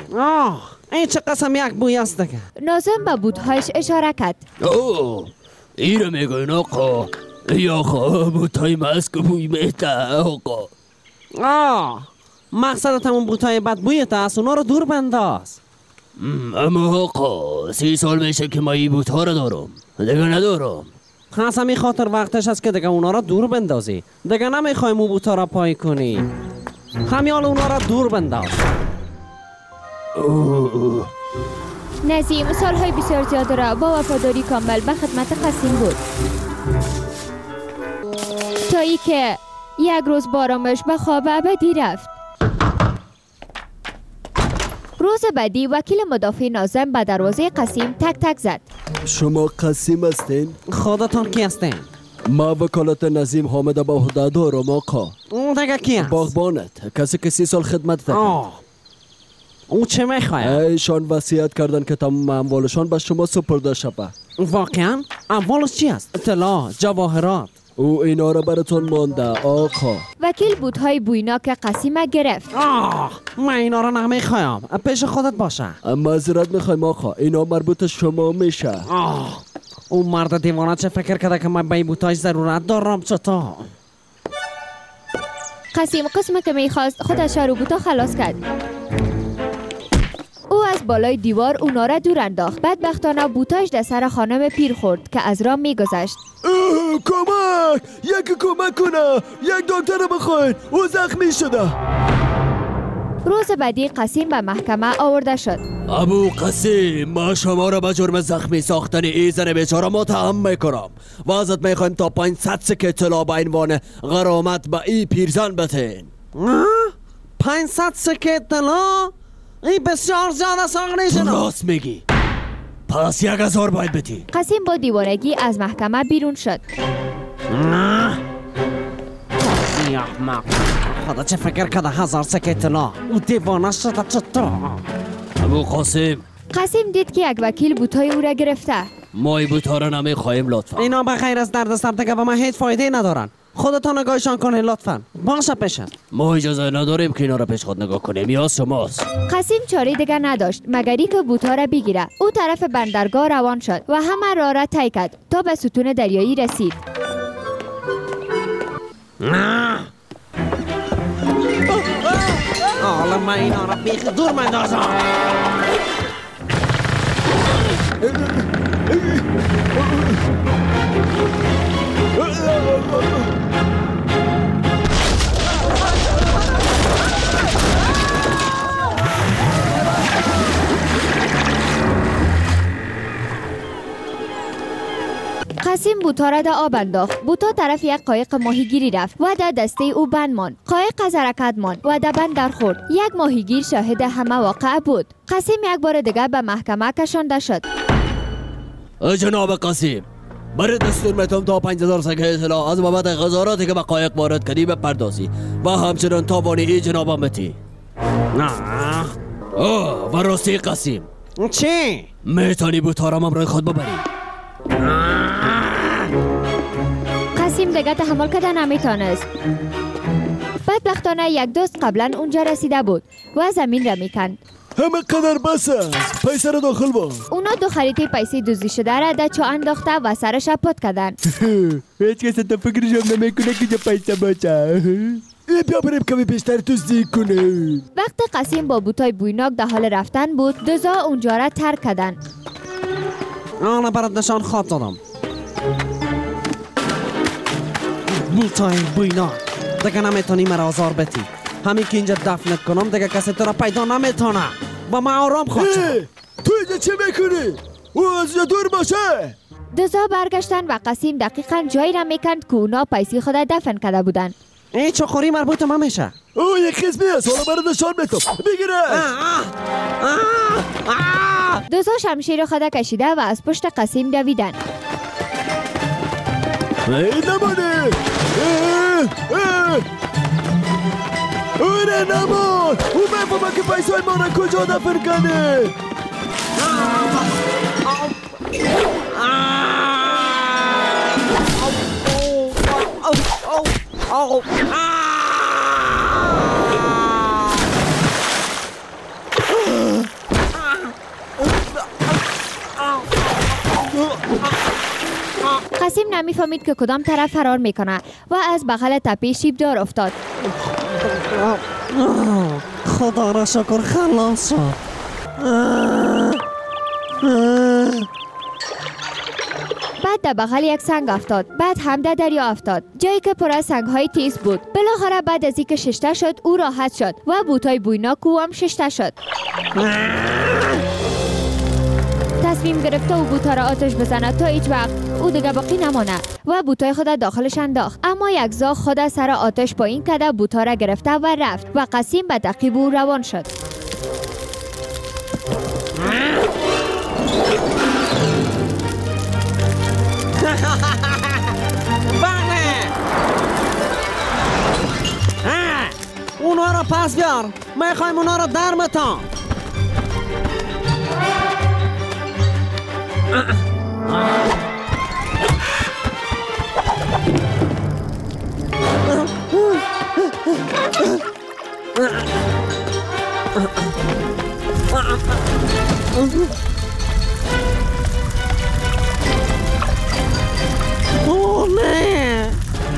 این چه قسم یک بوی است دیگه. ناظم به بوتهایش اشاره کرد. این رو میگوین آقا. ای آقا بوتهای مسک بوی میده آقا. مقصدت همون بوتهای بد بویت است، اونا رو دور بنداز. اما آقا 30 سال میشه که ما این بوتها رو دارم، دیگه ندارم. همین خاطر وقتش است که دیگه اونا رو دور بندازی. دیگه نمیخوایم اون بوتا رو پای کنی. همیال اونا رو دور بنداز. نظیم سالهای بسیار زیاد را با وفاداری کامل به خدمت قسیم بود، تا ای که یک روز بارامش به خواب ابدی رفت. روز بعدی وکیل مدافع ناظم به دروازه قسیم تک تک زد. شما قسیم هستین؟ خودتون کی هستین؟ ما وکالت نظیم حامد به عهده دارم آقا. اون دیگه کی هست؟ باغبانت، کسی که 30 سال خدمت کرد. اون چه میخواد؟ ایشان وصیت کردن که تمام اموالشان به شما سپرده شود. واقعا؟ اموالش چی است؟ طلا، جواهرات. او اینا را براتون مانده آقا. وکیل بوتهای بویناک قسیم گرفت. من اینا را نمیخوایم، پیش خودت باشه. معذرت میخوایم آقا، اینا مربوط شما میشه. اون مرد دیوانه چه فکر کرده که من به این بوتهای ضرورت دارم؟ چطور؟ قسیم قسم که میخواست خودش رو بوتا خلاص کرد. او از بالای دیوار اونا را دور انداخت. بدبختانه بوتاش در سر خانم پیر خورد که از راه میگذشت. کمک! یکی کمک کنه! یک دکتر بخواین! او زخمی شده! روز بعدی قسیم به محکمه آورده شد. ابو قسیم، ما شما را به جرم زخمی ساختن این زن بیچاره متهم میکنم و ازت میخوایم تا 500 سکه طلا به عنوان غرامت به این پیرزن بتین. 500 سکه طلا؟ این بسیار زیاد است آقا نیشنا. راست میگی، پس 1000 باید بتی. قسیم با دیوانگی از محکمه بیرون شد. ای احمق، خدا چه فکر کرده 1000 سکه طلا؟ او دیوانه شده چطور؟ ابو قاسم، قسیم دید که یک وکیل بوتای او را گرفته. ما این بوتها را نمیخواهیم لطفا. اینا به غیر از درد سر دیگه به ما هیچ فایده ندارن. خودتان نگاهشان کنید لطفا. باشه پیشت. ما اجازه نداریم که اینا را پیش خود نگاه کنیم، یا شماست. قسیم چاره دیگر نداشت مگری که بوتا را بگیره. او طرف بندرگاه روان شد و همه راه را طی کرد تا به ستون دریایی رسید. حالا من اینا را بیخ دور مندازم. قسیم بوتا را در آب انداخت. بوتا طرف یک قایق ماهیگیری رفت و در دسته او بند ماند. قایق از حرکت ماند و در بند خورد. یک ماهیگیر شاهد همه واقعه بود. قسیم یک بار دیگر به محکمه کشانده شد. جناب قسیم، برای دستور میتونم تا 5000 سکه طلا از بابت غزاراتی که به قایق وارد کردی بپردازی و همچنان تاوانی ای جنابم بتی. و راستی قسیم، چی؟ میتونی بوتا را همراه خود ببری؟ قسیم دیگر تحمل کردن نمیتونست. بدبختانه یک دوست قبلا اونجا رسیده بود و زمین را میکند. همه قدر بس است، پیسه را داخل با. اونا 2 خریطه پیسه دزدی شده را در چاه انداخته و سرش پات کردن. هیچ کس تا فکرشم نمیکنه که پیسه باشه. بیا بریم کمی بیشتر دزدی کنه. وقت قسیم با بوتای بویناک در حال رفتن بود، دزدا اونجا را ترک کردن. آنها برات نشان خواد دادم. بوتای بویناک دیگه نمیتونی مرا آزار بتی. همین که اینجا دفنت کنم دیگه کسی تو را پیدا نمیتونه. با من آرام خواهد شد. تو اینجا چی میکنی؟ او از دور باشه. دزدا برگشتن و قسیم دقیقاً جایی را میکند که اونا پیسه خود دفن کرده بودن. این چخوری مربوط من میشه. او یک قسمی است، حالا برات نشان میدم. بگیره. دزدا شمشیر خود کشیده و از پشت قسیم دویدن. نمانه. اوره نمان. او بفهمه که پیسه های ما را کجا دفن کنه. قاسم نمیفهمید که کدام طرف فرار میکنه و از بغل تپه شیبدار افتاد. خدا را شکر خلاص شد. بعد در بغل یک سنگ افتاد. بعد هم در دریا افتاد، جایی که پر از سنگ‌های تیز بود. بالاخره بعد از اینکه ششته شد او راحت شد و بوتای بویناک او هم ششته شد. تصمیم گرفته او بوتا را آتش بزند تا هیچ وقت او دیگه باقی نمانه و بوتای خود داخلش انداخت. اما یک زاغ خود سر آتش پایین کرده بوتا را گرفته و رفت و قاسم به تعقیب او روان شد. بله اونا را پس بیار، میخوایم اونا را در متان. اوه نه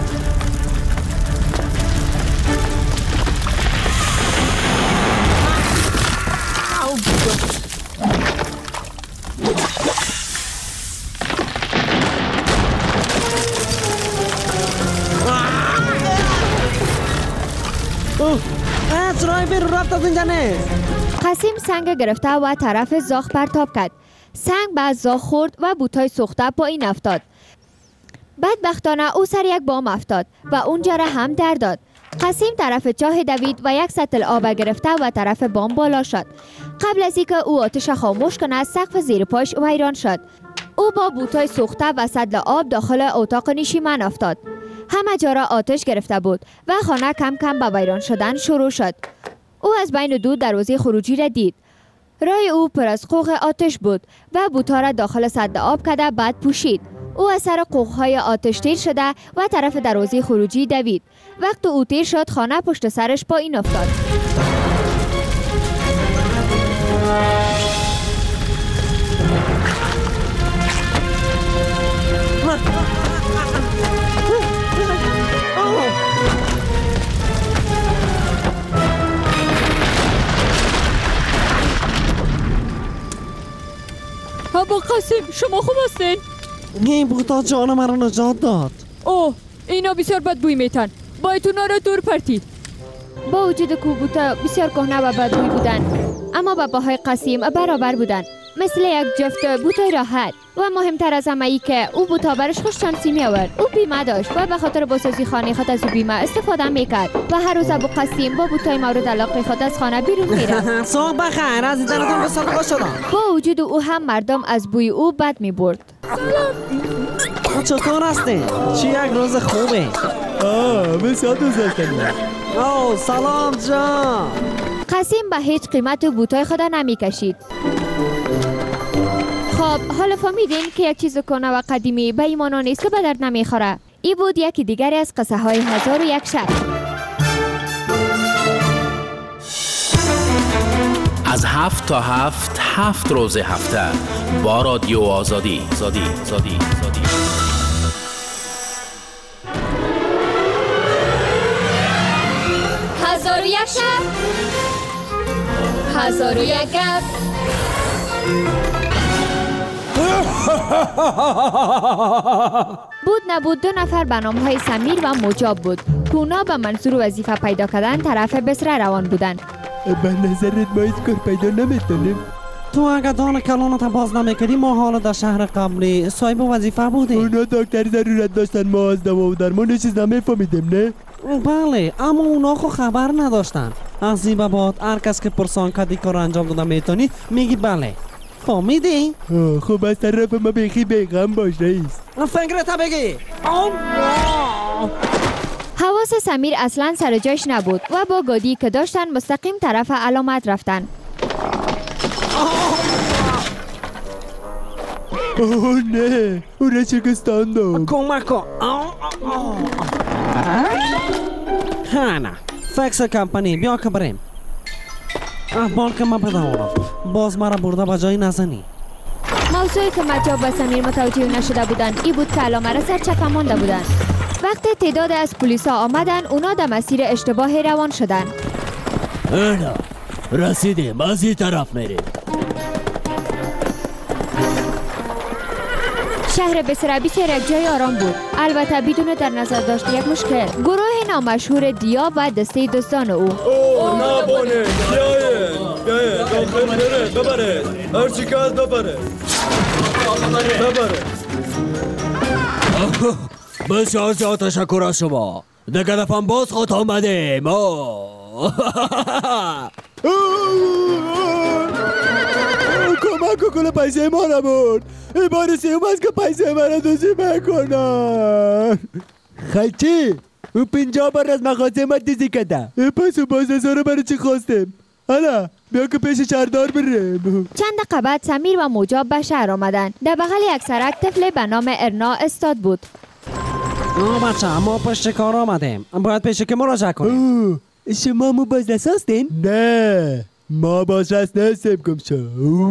اجرای بیرون رفت از اینجا نیست. قاسم سنگ گرفته و طرف زاغ پرتاب کرد. سنگ به زاغ خورد و بوتای سوخته پایین افتاد. بدبختانه او سر یک بام افتاد و اونجا را هم در داد. قاسم طرف چاه دوید و یک سطل آب گرفته و طرف بام بالا شد. قبل از اینکه او آتش خاموش کند سقف زیر پاش ویران شد. او با بوتای سوخته و سطل آب داخل اتاق نشیمن افتاد. همه جا را آتش گرفته بود و خانه کم کم به ویران شدن شروع شد. او از بین دو دروازه خروجی را دید. راه او پر از قوق آتش بود و بوتا را داخل سطل آب کرده بعد پوشید. او از سر قوق‌های آتش تیر شده و طرف دروازه خروجی دوید. وقتی او تیر شد خانه پشت سرش پایین افتاد. ابا قاسم شما خوب هستین؟ این بوتا جان مرا نجات داد. اوه اینا بسیار بد بوی میتن، باید اونا را دور پرتید. با وجود که بوتا بسیار کهنه و بدبوی بودند اما با پاهای قاسم برابر بودند، مثل یک جفت بوتای راحت. و مهمتر از همه ای که او بوتا برش خوش شانسی می آورد. او بیمه داشت و به خاطر بازسازی خانه خود از او بیمه استفاده میکرد و هر روز ابو قاسم با بوتای مورد علاقه خود از خانه بیرون میرفت. صبح بخیر، از دیدنتون به صادقه شدم. با وجود او هم مردم از بوی او بد می برد. چطور هستی؟ چی یک روز خوبه؟ من ساعت روز هستم. اوه سلام جان. قاسم به هیچ قیمت بوتای خود نمی کشید. خب حالا فهمیدین که یک چیز کنه و قدیمی به ایمانا نیست که به درد نمیخوره. ای بود یکی دیگری از قصه های 1001 شب. از 7 تا 7 روز هفته با رادیو آزادی. 1001 شب 1001 گپ. بود نبود دو نفر به نام‌های سمیر و مجاب بود. اونا به منظور وظیفه پیدا کردن طرف بصره روان بودند. به نظرت ما هیچ کار پیدا نمیتونیم؟ تو اگه دان کلانت باز نمیکردی ما حالا در شهر قبلی صاحب وظیفه بودیم. اونا دکتری ضرورت داشتن، ما از دوا و درمان چیز نمیفهمیدیم نه؟ بله اما اونا خو خبر نداشتن. از این به بعد هر کس که پرسان کردی کار انجام داده میتونی میگی بله. فهمیدی؟ خب از طرف ما بخی بیغم باش رئیس. فکرتا بگی. حواس سمیر اصلا سر جاش نبود و با گادی که داشتن مستقیم طرف علامت رفتن. اوه نه، او را شکستاندم. کمک کن. نه فکس کمپانی بیا که بریم. احبال که من بدهارم باز مرا برده به جایی نزنی. موضوعی که مجاب و سمیر متوجه نشده بودند ای بود که علامه را سر چپه مانده بودند. وقتی تعداد از پلیسا آمدن اونا در مسیر اشتباه روان شدن. اینا رسیدیم، از این طرف میریم. شهر بسرابیس یک جای آرام بود، البته بدون در نظر داشت یک مشکل. گروه نامشهور دیا و دسته دوستان او نبونه بیایید داخل بره ببره هرچی که از ببره بسیار زیاد تشکر از شما. دیگه دفعه باز خود آمدیم. کمک کنه پیسه ما رو برد. این بار سیوم است که پیسه ما رو دوزی بکنن. خیلی او 50 بار از مغازه ما دیزی کده. پس او 12,000 برای چی خواستیم؟ حالا بیا که پیش شهردار بریم. چند دقیقه بعد سمیر و موجاب به شهر آمدند. در بغل یک سرک طفل به نام ارنا استاد بود. بچه ما پشت کار آمدیم، باید پیش که مراجعه کنیم. شما مو بازرس هستین؟ نه ما بازرس نستیم کم شو.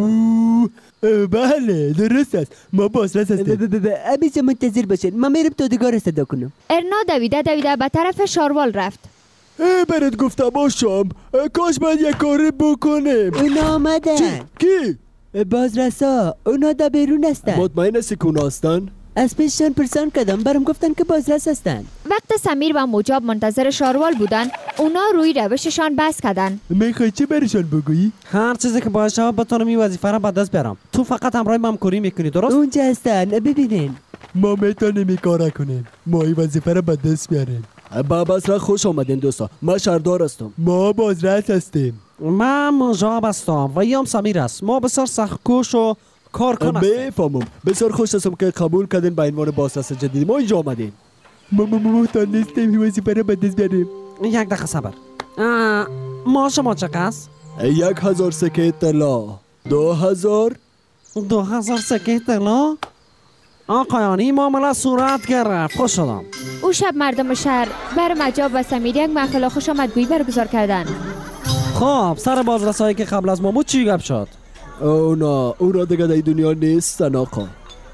بله درست است ما بازرس هستیم. امیشه منتظر باشین ما میرم تودگار را صدا کنم. ارنا دویده به طرف شاروال رفت. برات گفتم آشام کاش باید یک کاری بکنیم. اونا آمدن. کی؟ بازرسا اونا دا بیرون هستن. مطمئن هستی که اونا هستن؟ از پیششان پرسان کردم برام گفتن که بازرس هستن. وقت سمیر و موجاب منتظر شاروال بودن اونا روی روششان بس کردن. میخوای چه برشان بگویی؟ هر چیزی که باشه بتونم این وظیفه را به دست بیارم. تو فقط همراه من کاری میکنی درست؟ اونجا هستن ببینین. ما میتونیم این کارا کنیم. ما این وظیفه را به دست بیاریم. با بازرس خوش آمدین دوستا. من شهردار هستم. ما بازرس هستیم. من موجاب هستم و یام سمیر است. ما بسیار سخت‌کوش و کارکن هستیم. بفهمم. بسیار خوش هستم که قبول کردین به عنوان بازرس جدید ما اینجا آمدین. ما تا نیستیم این وظیفه را به دست بیاریم. یک دقیقه صبر. ما شما چقدر است؟ 1000 سکه طلا. 2000 سکه طلا؟ آقایان این معامله صورت گرفت. خوش شدم. او شب مردم شهر بر مجاب و سمیر یک محفل خوش آمدگویی برگزار کردند. خب سر بازرسایی که قبل از ما بود چی گپ شد؟ اونا دیگه در دنیا نیستن آقا.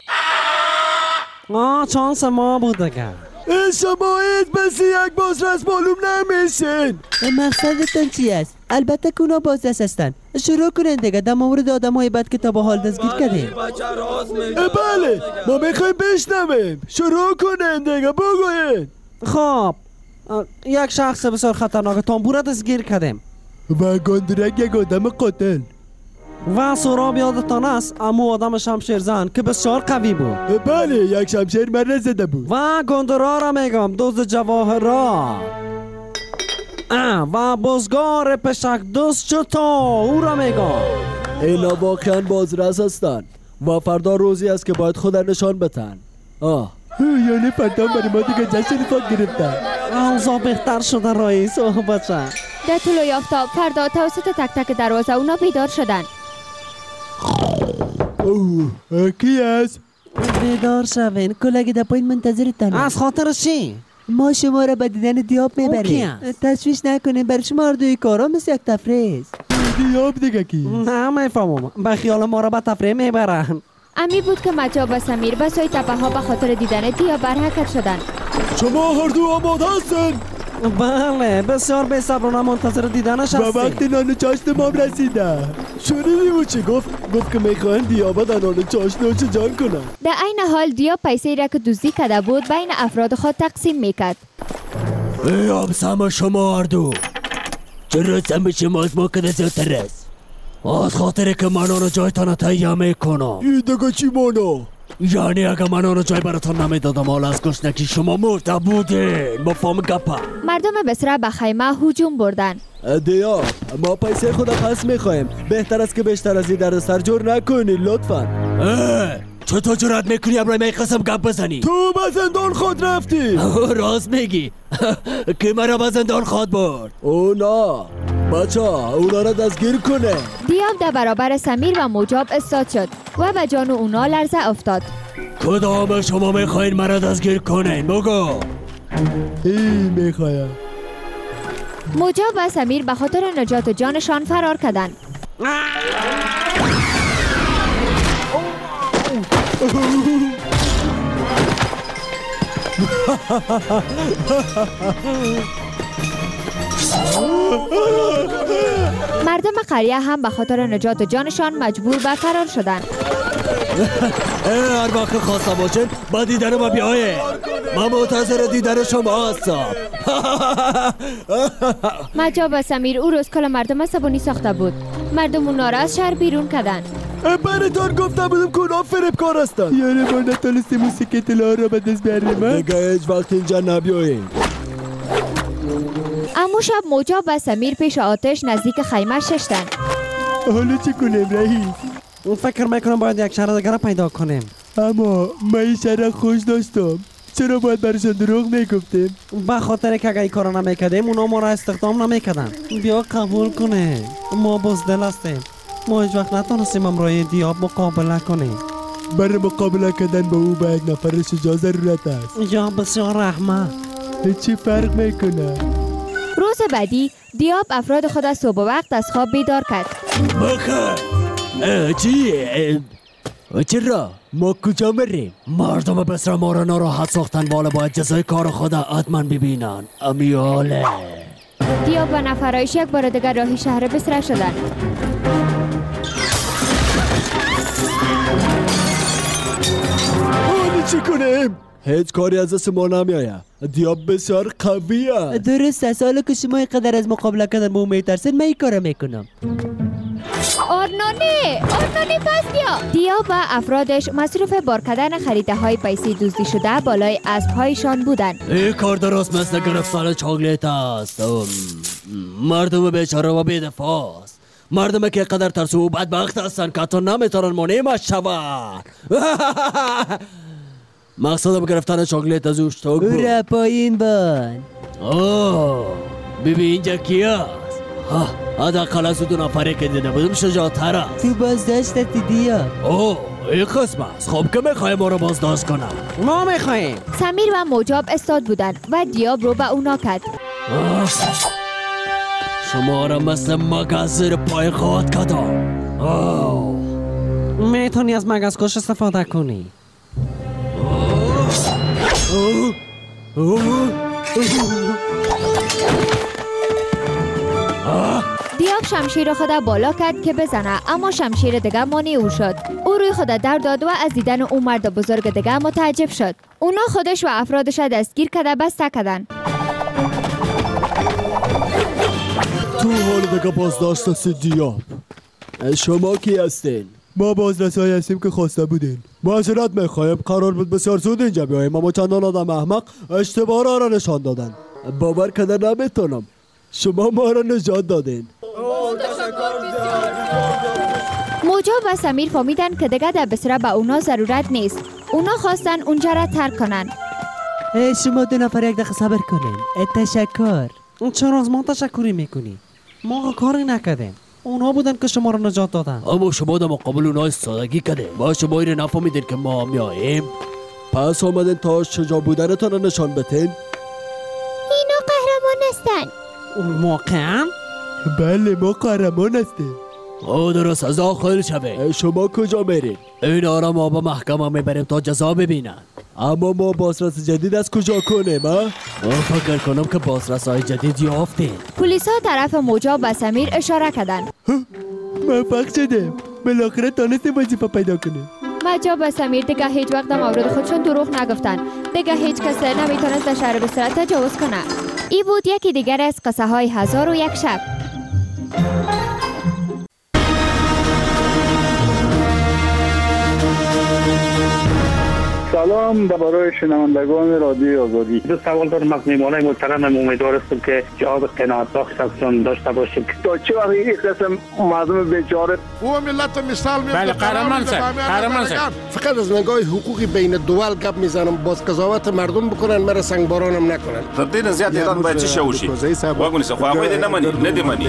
چانس ما بود دیگه. شما هیچ بسی یک بازرس معلوم نمیشین. مقصدتان چی است؟ البته که اونا بازرس هستن. شروع کنین دیگه در مورد آدم های بد که تا با حال دستگیر کردیم. بله ما میخوایم بشنویم. شروع کنین دیگه بگوین. خب یک شخص بسیار خطرناک تانبور دستگیر کردیم و گندرک یک آدم قاتل و سراب یادتان است امو آدم شمشیرزن که بسیار قوی بود. بله یک شمشیر من زده بود. و گندرا را میگم دزد جواهرات و بزگار پشک دوست چطور او را میگم. اینا واقعا بازرس هستن و فردا روزی است که باید خود نشان بتن. یعنی فردا برای ما دیگه جشن خود گرفتن. اوضاع بهتر شده رئیس. بچه در طلوع آفتاب فردا توسط تک تک دروازه اونا بیدار شدن. کی است؟ بیدار شوین کلگی در پایین منتظرتن. از خاطر چی؟ ما شما را به دیدن دیاب میبریم. تشویش نکنیم برای شما اردوی کارا مثل یک تفریز. دیاب دیگه کی؟ نه میفهمم به خیال ما را به تفریح میبرن. امی بود که مجاب و سمیر به سوی تپه ها به خاطر دیدن دیا برحرکت شدن. شما هر دو آماده هستن؟ بله بسیار بی صبرانه منتظر دیدنش هستیم. و وقتی نان چاشت ما رسیده. شنیدی چی گفت که میخواین دیابا در نان چاشت نوچه جان کنن. در این حال دیا پیسه را که دزدی کرده بود بین افراد خود تقسیم میکرد. ای آبسم شما هر دو چرا سم شما از ما کده زیادتر است؟ از خاطر که من آنو جایتان تهیه میکنم. این دیگه چی مانا؟ یعنی اگه من آنو جای براتان نمیدادم حالا از گشنگی شما مرده بودین. مفهم گپا. مردم بسرا به خیمه هجوم بردن. دیا ما پیسه خود پس میخوایم. بهتر است که بیشتر از این در سر جور نکنی لطفا. چطور جرات میکنی ابراهیم ای قسم گپ بزنی؟ تو به زندان خود رفتی. راست میگی. که مرا به زندان خود برد؟ اونا بچه اونا را دستگیر کنه. دیاب در برابر سمیر و موجاب استاد شد و به جان اونا لرزه افتاد. کدام شما میخواین مرا دستگیر کنین بگو. این میخوایم. موجاب و سمیر به خاطر نجات جانشان فرار کردند. مردم قریه هم به خاطر نجات جانشان مجبور به فرار شدند. هر وقت خواسته باشین با دیدن ما بیایه. من منتظر دیدن شما هستم. مجاب و سمیر او روز کل مردم عصبانی ساخته بود. مردم اون را از شهر بیرون کردند. براتون گفتم بودم که اونا فریبکار هستن. یعنی ما نتونستیم موسیقی اطلاع را به دست بیاریم. دیگه هیچ وقت اینجا نبیاییم. اما شب مجاب و سمیر پیش آتش نزدیک خیمه ششتند. حالا چی کنیم رئیس؟ فکر میکنم باید یک شهر دیگر پیدا کنیم. اما من این شهر خوش داشتم. چرا باید برشان دروغ میگفتیم؟ به خاطر که اگه این کارو نمیکردیم اونا ما را استخدام نمیکردن. بیا قبول کنه. ما بزدل هستیم. ما هیچ وقت نتونستیم امروی دیاب مقابله کنیم. برای مقابله کردن با او به یک نفر شجاع ضرورت است. یا بسیار رحمت. چی فرق میکنه؟ روز بعدی دیاب افراد خود از صبح وقت از خواب بیدار کرد. بخیر چرا؟ ما کجا مریم؟ مردم بسر ما را ناراحت ساختن والا باید جزای کار خدا حتما ببینن. امیاله دیاب و نفرایش یک بار دیگر راهی شهر بسر شدند. حالی چی کنیم؟ هیچ کاری از دست ما نمیایه. دیاب بسیار قویه. درسته سالا که شما اینقدر از مقابله کردن با میترسید من این کارو میکنم. آرنانه پس بیا. دیاب و افرادش مصروف بار کردن خریده های پیسی دزدی شده بالای اسب‌هایشان بودند. این کار درست مثل گرفتن چاکلیت است. مردم بیچاره و بی‌دفاع است. مردم که قدر ترسو و بدبخت هستن که تو نمیتونن مانعش شود. مقصدم گرفتن چاکلیت از اوشتاک بود. برا پایین بان. ببین اینجا کی است؟ حداقل از دو نفره که دیده بودم شجاع‌تر است. تو بازداشت دیدیا. این قسم است. خب که میخوای ما رو بازداشت کنم؟ ما میخوایم. سمیر و مجاب استاد بودند و دیاب رو به اونا کرد. شما را مثل مگس زیر پای خواهد کردم. میتونی از مگس کش استفاده کنی. دیاب شمشیر خود بالا کرد که بزنه اما شمشیر دیگه مانع او شد. او روی خود در داد و از دیدن او مرد بزرگ دیگه متعجب شد. اونا خودش و افرادش دستگیر کرده بسته کردن. تو حال دیگه بازداشت هستی دیاب. شما کی هستین؟ ما بازرسایی هستیم که خواسته بودین. معذرت میخوایم قرار بود بسیار زود اینجا بیاییم اما چندان آدم احمق اشتباه را نشان دادن. باور کردن نمیتونم. شما ما را نجات دادین. مجاب و سمیر فهمیدن که دیگه در بسره به اونا ضرورت نیست. اونا خواستن اونجا را ترک کنن. شما دو نفر یک دقیقه صبر کنین. تشکر. چرا از ما تشکری میکنی؟ ما کاری نکردیم. اونا بودن که شما رو نجات دادن. اما شما در مقابل اونا استادگی کردین. ما شما این نفهمیدین که ما میاییم. پس آمدین تا شجاع بودنتان رو نشان بدین. اینا قهرمان هستن. واقعا؟ بله ما قهرمان هستیم. درست از داخل شوه. شما کجا میرین؟ اینا را ما با محکمه میبریم تا جزا ببینن. اما ما بازرس جدید از کجا کنیم؟ فکر کنم که بازرس های جدید یافتیم. پلیس ها طرف مجاب و سمیر اشاره کردن. موفق شدیم. بالاخره تانستیم وظیفه پیدا کنیم. مجاب و سمیر دیگه هیچ وقت در مورد خودشون دروغ نگفتن. دیگه هیچ کس نمیتونست در شهر بسرعت تجاوز کنه. ای بود یکی دیگر از قصه های 1001 شب. سلام برای شنوندگان رادیوی آزادی. دو سوال دارم از میهمانای محترم. امیدوار هستم که جواب قناعت بخشتون داشته باشید. تا چه وقت این قسم مردم بیچاره او ملت مثال میاد. بله قهرمان صاحب. فقط از نگاه حقوقی بین دول گپ میزنم. باز قضاوت مردم بکنن مرا سنگبارانم نکنن. تر دین زیاد ایران باید چی شوشی؟ واگونی سه خواهی ده نمانی ندیمانی.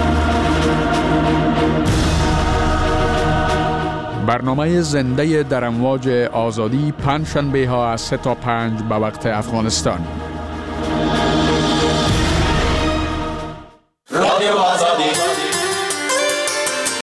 برنامه زنده در امواج آزادی پنجشنبه ها از 3 تا 5 به وقت افغانستان.